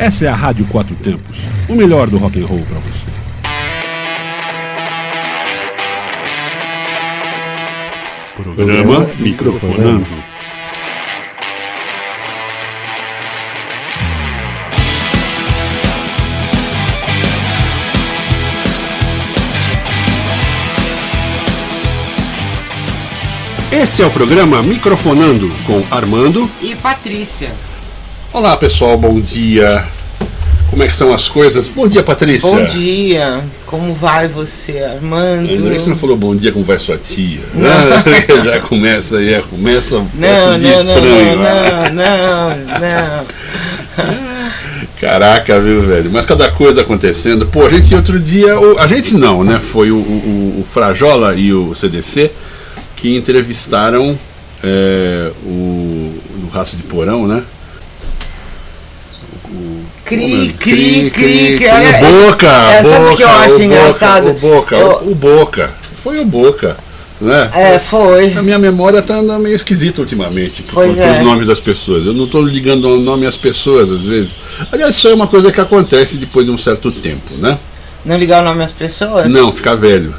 Essa é a Rádio Quatro Tempos, o melhor do rock and roll para você. Programa Microfonando. Este é o programa Microfonando com Armando e Patrícia. Olá pessoal, bom dia. Como é que são as coisas? Bom dia, Patrícia. Bom dia. Como vai você, Armando? Ainda bem que você não falou bom dia, como vai sua tia. Já começa aí, começa não, estranho. Não. Caraca, viu, velho? Mas cada coisa acontecendo. Pô, a gente outro dia... A gente não, né? Foi o Frajola e o CDC que entrevistaram o Rato de Porão, né? Cri. O Boca! Sabe o que eu acho engraçado? O Boca. Foi o Boca, né? Foi. A minha memória tá andando meio esquisita ultimamente com os nomes das pessoas. Eu não tô ligando o nome às pessoas, às vezes. Aliás, isso é uma coisa que acontece depois de um certo tempo, né? Não ligar o nome às pessoas? Não, ficar velho.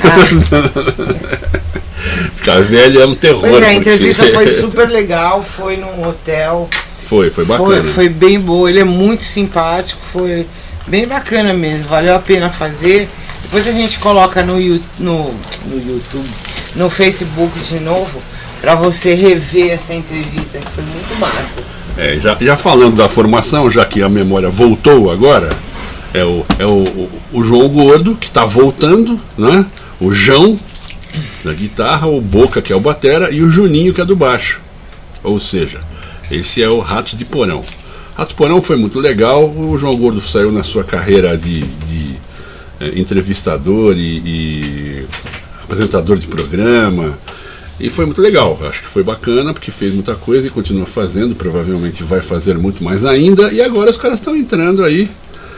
Ficar velho é um terror. Pois a entrevista foi super legal, foi num hotel. Foi bacana. Foi bem boa, ele é muito simpático, foi bem bacana mesmo, valeu a pena fazer. Depois a gente coloca no YouTube, no Facebook de novo, pra você rever essa entrevista, que foi muito massa. Já falando da formação, já que a memória voltou agora, é o João Gordo, que tá voltando, né? O João da guitarra, o Boca, que é o batera, e o Juninho, que é do baixo. Ou seja, esse é o Rato de Porão. Rato de Porão foi muito legal. O João Gordo saiu na sua carreira de entrevistador e apresentador de programa. E foi muito legal. Acho que foi bacana, porque fez muita coisa e continua fazendo. Provavelmente vai fazer muito mais ainda. E agora os caras estão entrando aí.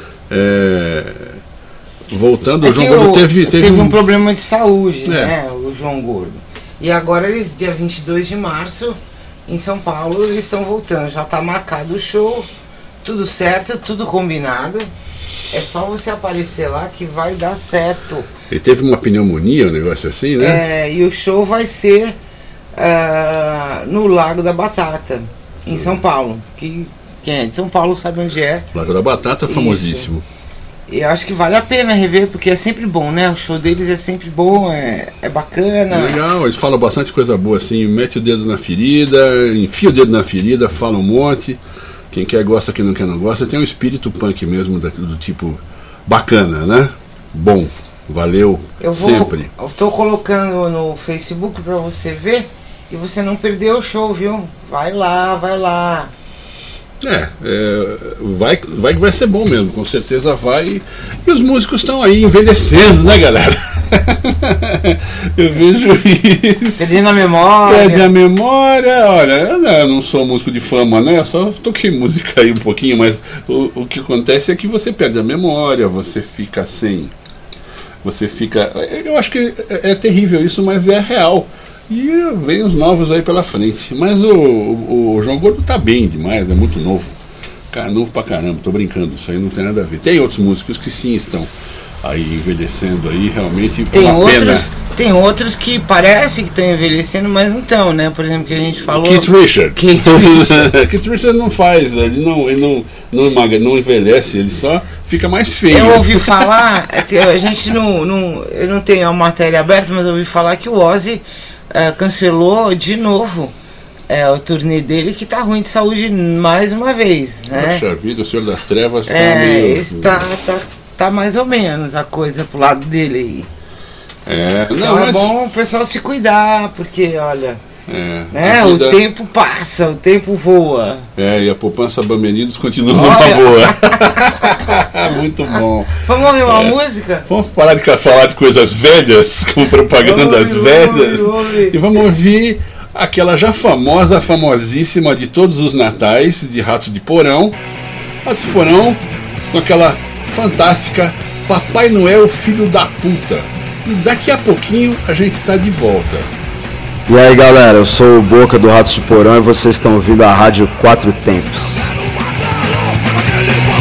Voltando, o João Gordo teve um problema de saúde, né? O João Gordo. E agora eles, dia 22 de março, em São Paulo, eles estão voltando. Já está marcado o show, tudo certo, tudo combinado. É só você aparecer lá que vai dar certo. Ele teve uma pneumonia, um negócio assim, né? E o show vai ser no Lago da Batata, em São Paulo. Quem é de São Paulo sabe onde é. Lago da Batata, famosíssimo. Isso. E eu acho que vale a pena rever, porque é sempre bom, né? O show deles é sempre bom, é bacana. Legal, eles falam bastante coisa boa, assim, mete o dedo na ferida, enfia o dedo na ferida, fala um monte. Quem quer gosta, quem não quer não gosta. Tem um espírito punk mesmo, do tipo bacana, né? Bom, valeu sempre. Eu tô colocando no Facebook pra você ver e você não perdeu o show, viu? Vai lá. Vai ser bom mesmo, com certeza vai. E os músicos estão aí envelhecendo, né, galera? Eu vejo isso. Perdendo a memória. Perde a memória. Olha, eu não sou músico de fama, né? Eu só toquei música aí um pouquinho, mas o que acontece é que você perde a memória, você fica sem. Eu acho que é terrível isso, mas é real. E vem os novos aí pela frente. Mas o João Gordo tá bem demais, é muito novo. Cara, novo pra caramba, tô brincando, isso aí não tem nada a ver. Tem outros músicos que sim estão aí envelhecendo aí, realmente tem outros que parece que estão envelhecendo, mas não estão, né? Por exemplo, que a gente falou. Keith Richards. Keith Richards não faz, ele não envelhece, ele só fica mais feio. Eu ouvi falar, que a gente eu não tenho a matéria aberta, mas eu ouvi falar que o Ozzy cancelou de novo o turnê dele, que tá ruim de saúde mais uma vez, né? Poxa vida, o Senhor das Trevas tá meio... Tá mais ou menos a coisa pro lado dele aí. Então é bom o pessoal se cuidar, porque olha, o tempo passa, o tempo voa. E a poupança Bamerinos continua uma boa. Muito bom. Vamos ouvir uma música? Vamos parar de falar de coisas velhas, como propagandas velhas, e vamos ouvir aquela já famosíssima de todos os natais, de Rato de Porão. Rato de Porão, com aquela fantástica Papai Noel, filho da puta. E daqui a pouquinho a gente está de volta. E aí galera, eu sou o Boca do Rato de Porão e vocês estão ouvindo a Rádio Quatro Tempos.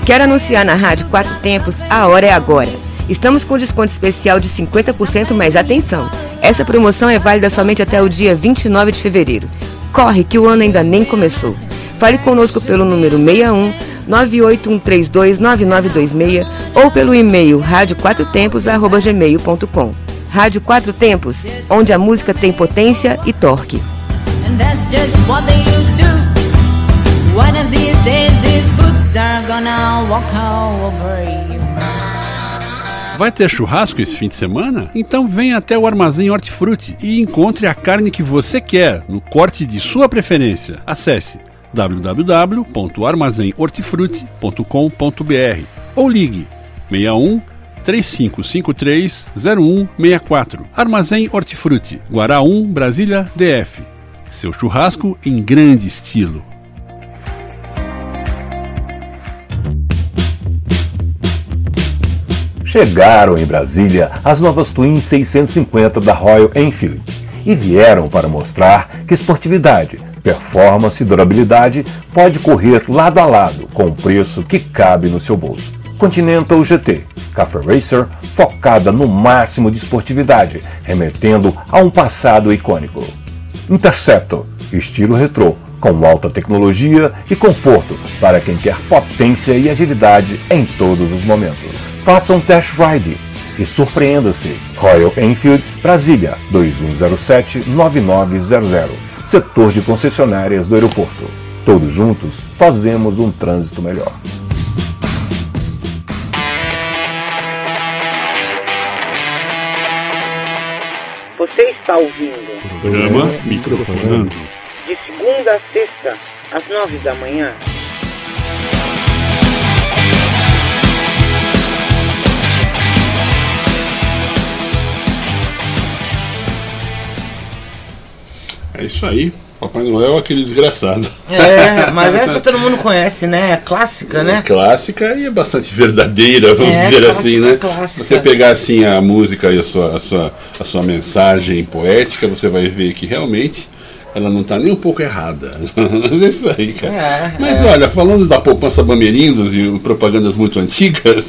Quer anunciar na Rádio Quatro Tempos? A hora é agora. Estamos com desconto especial de 50%, mas atenção! Essa promoção é válida somente até o dia 29 de fevereiro. Corre que o ano ainda nem começou. Fale conosco pelo número 61 981329926 ou pelo e-mail radioquatrotempos@gmail.com. Rádio Quatro Tempos, onde a música tem potência e torque. And that's just what they do. One of these days these boots are gonna walk all over you. Vai ter churrasco esse fim de semana? Então venha até o Armazém Hortifruti e encontre a carne que você quer, no corte de sua preferência. Acesse www.armazenhortifruti.com.br ou ligue 61 3553 0164. Armazém Hortifruti, Guará 1, Brasília, DF. Seu churrasco em grande estilo. Chegaram em Brasília as novas Twin 650 da Royal Enfield e vieram para mostrar que esportividade, performance e durabilidade pode correr lado a lado com o preço que cabe no seu bolso. Continental GT, Cafe Racer, focada no máximo de esportividade, remetendo a um passado icônico. Interceptor, estilo retrô, com alta tecnologia e conforto para quem quer potência e agilidade em todos os momentos. Faça um test ride e surpreenda-se. Royal Enfield, Brasília, 2107-9900. Setor de concessionárias do aeroporto. Todos juntos fazemos um trânsito melhor. Você está ouvindo Programa Microfonando. de segunda a sexta, às 9 da manhã. É isso aí. Papai Noel é aquele desgraçado. É, mas essa todo mundo conhece, né? É clássica, né? É clássica e é bastante verdadeira, vamos dizer clássica, assim, né? clássica. Você pegar assim a música e a sua mensagem poética, você vai ver que realmente ela não está nem um pouco errada. Mas é isso aí, cara. Mas olha, falando da poupança Bamerindos e propagandas muito antigas,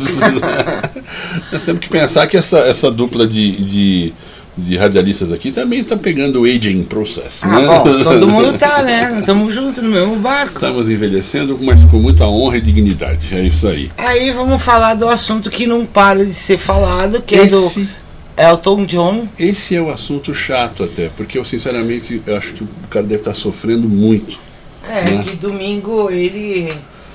nós temos que pensar que essa dupla de radialistas aqui também está pegando o aging process, né? Bom, todo mundo tá, né? Estamos juntos no mesmo barco. Estamos envelhecendo, mas com muita honra e dignidade. É isso aí. Aí vamos falar do assunto que não para de ser falado, que é do Elton John. Esse é o assunto chato até, porque eu sinceramente eu acho que o cara deve estar sofrendo muito. Né? Que domingo ele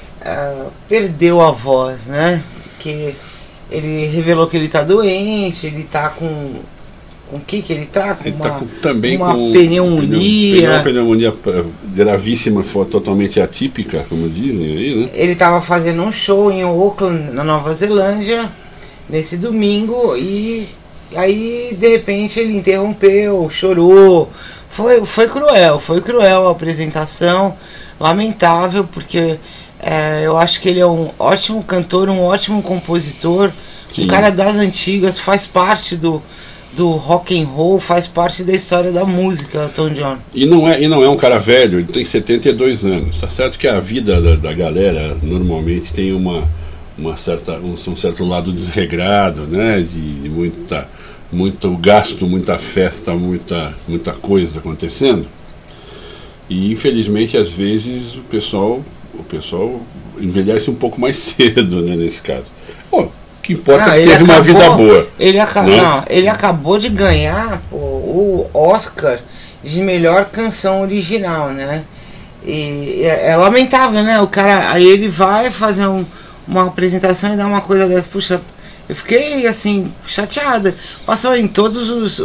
perdeu a voz, né? Que ele revelou que ele tá doente, ele tá com o que ele tá? Com ele uma, tá também uma com pneumonia. Uma pneumonia gravíssima, totalmente atípica, como dizem aí, né? Ele tava fazendo um show em Auckland, na Nova Zelândia, nesse domingo, e aí de repente ele interrompeu, chorou. Foi cruel a apresentação, lamentável, porque eu acho que ele é um ótimo cantor, um ótimo compositor. Sim. Um cara das antigas, faz parte do rock and roll, faz parte da história da música, Elton John. E não é um cara velho, ele tem 72 anos. Tá certo que a vida da galera normalmente tem um certo lado desregrado, né? De muito gasto, muita festa, muita coisa acontecendo. E infelizmente às vezes o pessoal envelhece um pouco mais cedo, né, nesse caso. Pô, que importa que teve uma vida boa. Ele acabou de ganhar o Oscar de melhor canção original, né? E é lamentável, né? O cara, aí ele vai fazer uma apresentação e dá uma coisa dessa. Puxa, eu fiquei assim, chateada. Passou em todos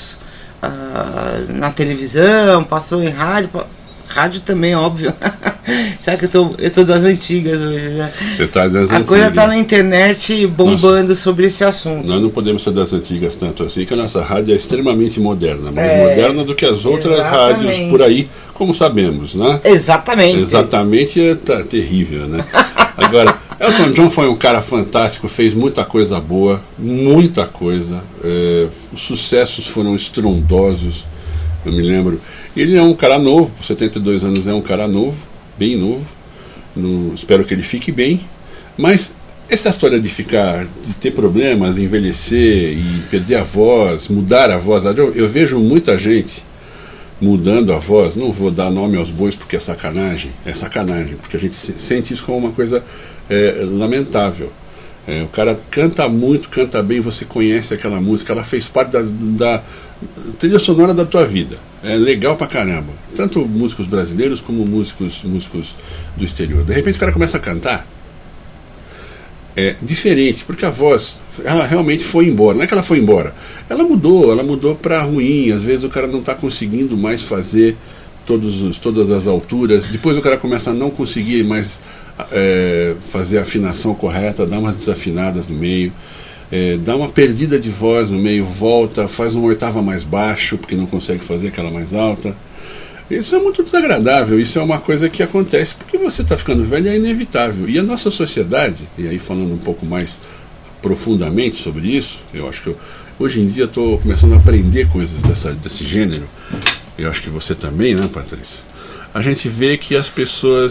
na televisão, passou em rádio também, óbvio. Sabe que eu tô das antigas hoje, né? Você tá das antigas. A coisa tá na internet bombando sobre esse assunto. Nós não podemos ser das antigas tanto assim, que a nossa rádio é extremamente moderna. Mais moderna do que as outras rádios por aí, como sabemos, né? Exatamente, tá terrível, né? Agora, Elton John foi um cara fantástico, fez muita coisa boa, muita coisa. Os sucessos foram estrondosos, eu me lembro. Ele é um cara novo, por 72 anos é um cara novo, bem novo. Espero que ele fique bem. Mas essa história de ter problemas, envelhecer e perder a voz, mudar a voz, eu vejo muita gente mudando a voz. Não vou dar nome aos bois porque é sacanagem, porque a gente sente isso como uma coisa lamentável. O cara canta muito, canta bem, você conhece aquela música, ela fez parte da trilha sonora da tua vida. É legal pra caramba. Tanto músicos brasileiros como músicos do exterior. De repente o cara começa a cantar. É diferente, porque a voz, ela realmente foi embora. Não é que ela foi embora, ela mudou para ruim. Às vezes o cara não está conseguindo mais fazer todas as alturas. Depois o cara começa a não conseguir mais fazer a afinação correta, dá umas desafinadas no meio, dá uma perdida de voz no meio, volta, faz uma oitava mais baixo porque não consegue fazer aquela mais alta. Isso é muito desagradável, isso é uma coisa que acontece porque você está ficando velho, é inevitável. E a nossa sociedade, e aí falando um pouco mais profundamente sobre isso, eu acho que hoje em dia estou começando a aprender coisas desse gênero, eu acho que você também, né, Patrícia? A gente vê que as pessoas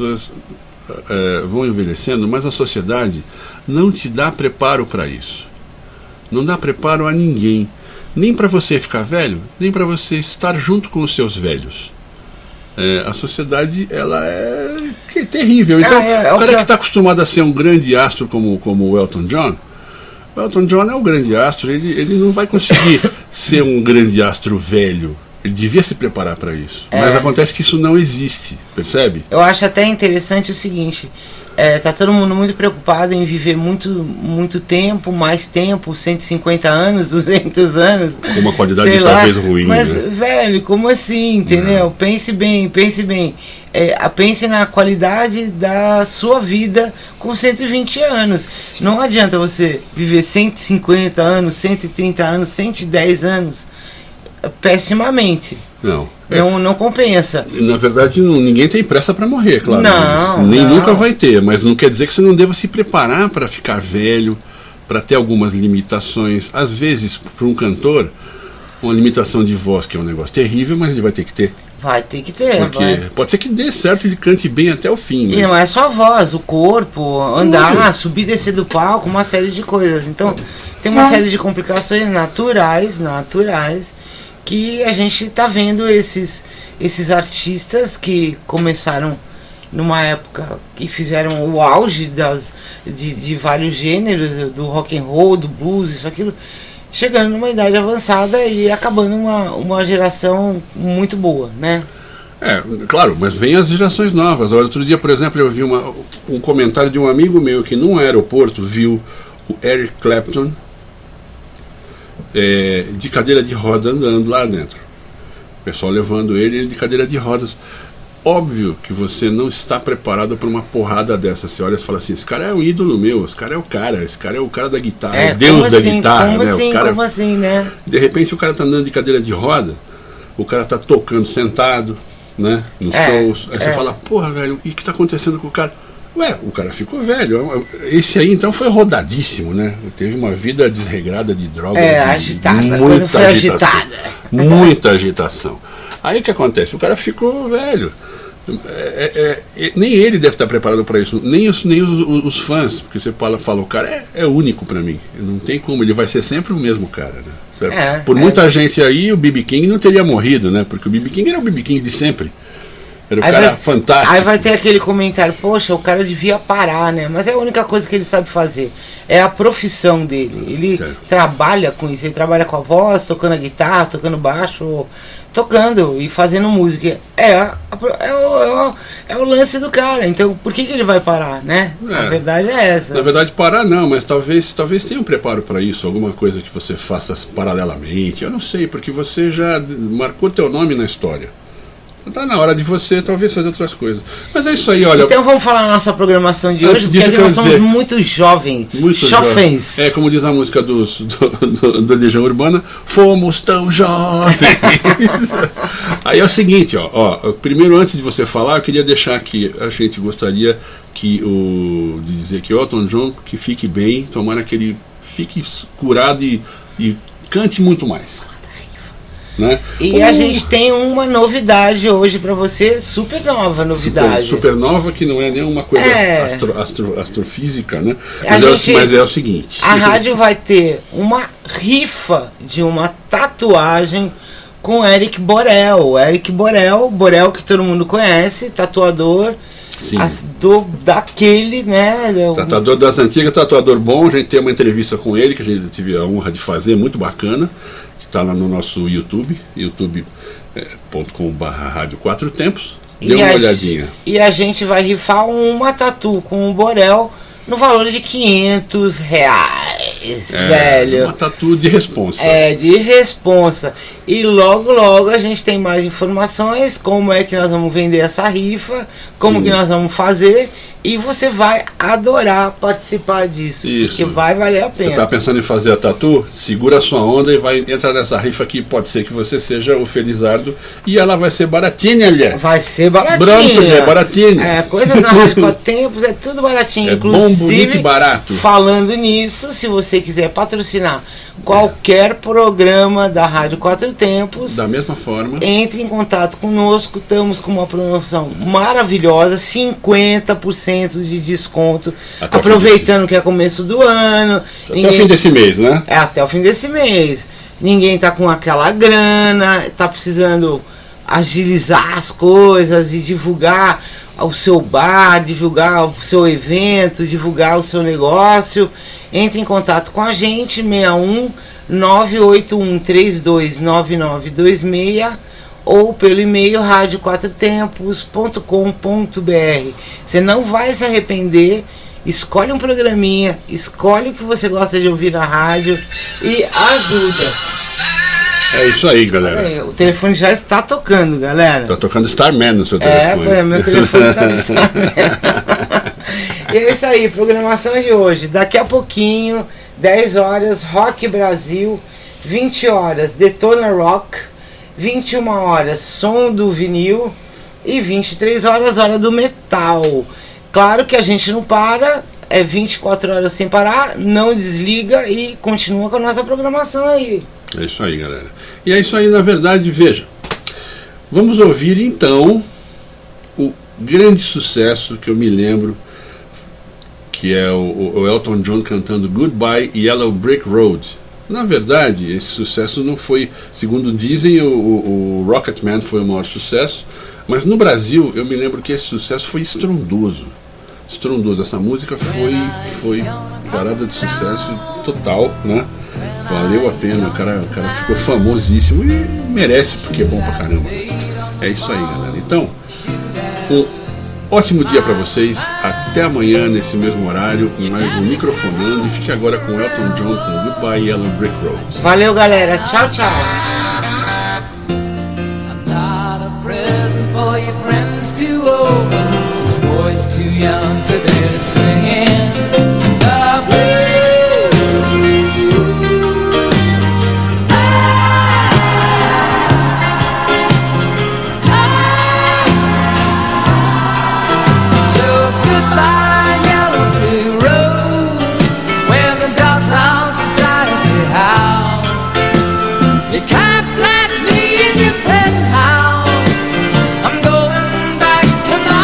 vão envelhecendo, mas a sociedade não te dá preparo para isso. Não dá preparo a ninguém. Nem para você ficar velho, nem para você estar junto com os seus velhos. A sociedade, ela é terrível. Então, o cara que está acostumado a ser um grande astro como o Elton John, o Elton John é um grande astro, ele não vai conseguir ser um grande astro velho. Ele devia se preparar para isso. Mas acontece que isso não existe, percebe? Eu acho até interessante o seguinte... tá todo mundo muito preocupado em viver muito tempo, mais tempo, 150 anos, 200 anos. Com uma qualidade talvez ruim. Mas, né? Velho, como assim, entendeu? Pense bem. Pense na qualidade da sua vida com 120 anos. Não adianta você viver 150 anos, 130 anos, 110 anos pessimamente. Não compensa. Na verdade, ninguém tem pressa para morrer, claro. Nem nunca vai ter, mas não quer dizer que você não deva se preparar para ficar velho, para ter algumas limitações. Às vezes, para um cantor, uma limitação de voz, que é um negócio terrível, mas ele vai ter que ter. Vai ter que ter. Porque pode ser que dê certo, ele cante bem até o fim. Mas... E não é só a voz, o corpo, andar, subir e descer do palco, uma série de coisas. Então, tem uma série de complicações naturais, que a gente está vendo esses artistas que começaram numa época que fizeram o auge de vários gêneros, do rock and roll, do blues, isso, aquilo, chegando numa idade avançada e acabando uma geração muito boa, né? Claro, mas vem as gerações novas. Outro dia, por exemplo, eu vi um comentário de um amigo meu que num aeroporto viu o Eric Clapton de cadeira de roda andando lá dentro. O pessoal levando ele de cadeira de rodas. Óbvio que você não está preparado para uma porrada dessa. Você olha e fala assim, esse cara é um ídolo meu, esse cara é o cara da guitarra, o deus da guitarra, né? Como assim, né? De repente o cara está andando de cadeira de roda, o cara está tocando sentado, né? Nos shows. Aí você fala, porra, velho, e o que está acontecendo com o cara? O cara ficou velho. Esse aí então foi rodadíssimo, né? Teve uma vida desregrada de drogas. Agitada, a coisa foi agitada. Muita agitação. Aí o que acontece? O cara ficou velho. Nem ele deve estar preparado para isso, nem os fãs, porque você fala o cara é único para mim. Não tem como, ele vai ser sempre o mesmo cara, né? Por muita gente aí, o B.B. King não teria morrido, né? Porque o B.B. King era o B.B. King de sempre. Era um cara fantástico. Aí vai ter aquele comentário, poxa, o cara devia parar, né? Mas é a única coisa que ele sabe fazer. É a profissão dele. Ele trabalha com isso, ele trabalha com a voz, tocando a guitarra, tocando baixo, tocando e fazendo música. É o lance do cara. Então por que ele vai parar, né? A verdade é essa. Na verdade, parar não, mas talvez tenha um preparo para isso, alguma coisa que você faça paralelamente. Eu não sei, porque você já marcou teu nome na história. Está na hora de você talvez fazer outras coisas. Mas é isso aí, olha. Então vamos falar na nossa programação de hoje, porque nós somos muito jovens. Jovens. Como diz a música do Legião Urbana, fomos tão jovens. Aí é o seguinte, primeiro, antes de você falar, eu queria deixar aqui, a gente gostaria de dizer que o Elton John, que fique bem, tomara que ele fique curado e cante muito mais. né? E a gente tem uma novidade hoje para você, super nova novidade. Super nova, que não é nenhuma coisa astrofísica, né? Mas é o seguinte. A rádio vai ter uma rifa de uma tatuagem com o Eric Borel. Eric Borel que todo mundo conhece, tatuador. Sim. Daquele, né? Tatuador das antigas, tatuador bom. A gente tem uma entrevista com ele que a gente teve a honra de fazer, muito bacana. Que está lá no nosso YouTube, youtube.com/rádio 4 tempos. Dê uma olhadinha. E a gente vai rifar uma tatu com o Borel no valor de R$500, velho. Uma tatu de responsa. De responsa. E logo a gente tem mais informações, como é que nós vamos vender essa rifa, como que nós vamos fazer, e você vai adorar participar disso. Isso. Porque vai valer a pena. Você está pensando em fazer a tatu? Segura a sua onda e vai entrar nessa rifa que pode ser que você seja o Felizardo, e ela vai ser baratinha, mulher. Vai ser baratinha. Pronto, é baratinha. Coisas na Rádio 4 Tempos, é tudo baratinho. Inclusive, bom, bonito e barato. Falando nisso, se você quiser patrocinar qualquer programa da Rádio 4 Tempos, da mesma forma, entre em contato conosco. Estamos com uma promoção maravilhosa, 50% de desconto, aproveitando que é começo do ano. Até o fim desse mês, né? Até o fim desse mês. Ninguém tá com aquela grana, tá precisando agilizar as coisas e divulgar o seu bar, divulgar o seu evento, divulgar o seu negócio. Entre em contato com a gente, 61 981 329926, ou pelo e-mail radio4tempos.com.br. Você não vai se arrepender. Escolhe um programinha, escolhe o que você gosta de ouvir na rádio e ajuda. É isso aí, galera. Aí, o telefone já está tocando, galera. Tá tocando Starman no seu telefone. Meu telefone tá no Starman. E é isso aí, programação de hoje. Daqui a pouquinho, 10 horas, Rock Brasil, 20 horas, Detona Rock, 21 horas, Som do Vinil e 23 horas, Hora do Metal. Claro que a gente não para, é 24 horas sem parar, não desliga e continua com a nossa programação aí. É isso aí, galera. E é isso aí, na verdade, veja. Vamos ouvir então o grande sucesso que eu me lembro, que é o Elton John cantando Goodbye Yellow Brick Road. Na verdade, esse sucesso não foi, segundo dizem, o Rocketman foi o maior sucesso, mas no Brasil eu me lembro que esse sucesso foi estrondoso. Essa música foi parada de sucesso total, né? Valeu a pena, o cara ficou famosíssimo e merece, porque é bom pra caramba. É isso aí, galera. Então, um ótimo dia pra vocês. Até amanhã nesse mesmo horário com mais um Microfonando, e fique agora com Elton John com Goodbye Yellow Brick Road. Valeu, galera. Tchau, tchau. Young to be singing the blues. So goodbye, yellow brick road, where the doghouse society house. You can't let me in your penthouse. I'm going back to my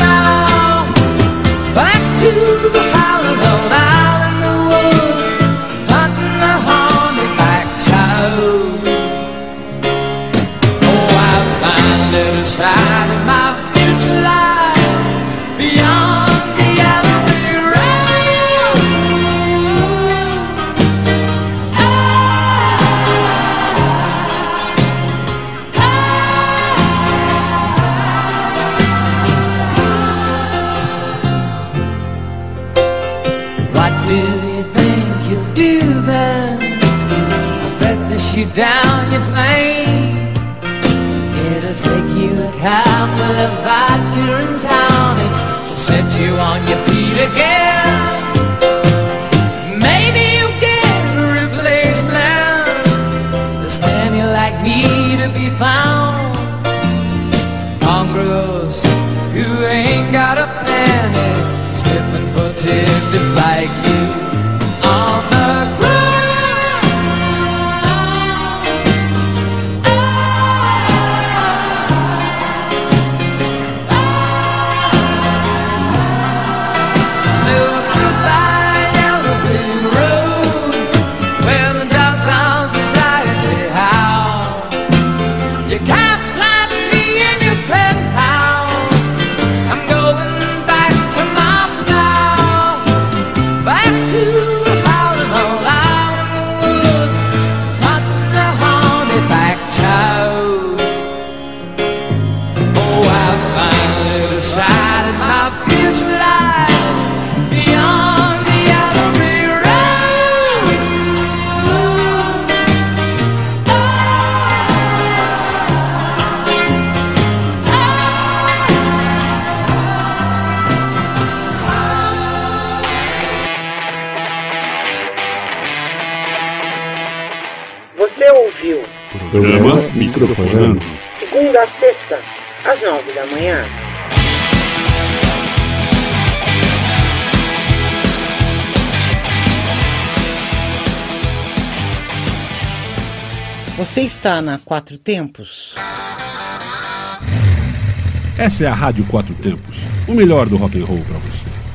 back to the howling old owl in the woods, hunting the hornback toad. Oh, I find a little side of my future lies beyond the yellow brick road. What do you think you'll do then? I'll bet to shoot down your plane. It'll take you a couple of vodka and tonics to set you on your feet again. Maybe you'll get a replacement. There's plenty like me to be found. Mongrels who ain't got a penny, sniffing for tidbits like you on the ground. Você ouviu Programa Microfonando. segunda a sexta, às 9 da manhã. Você está na Quatro Tempos? Essa é a Rádio Quatro Tempos, o melhor do rock and roll para você.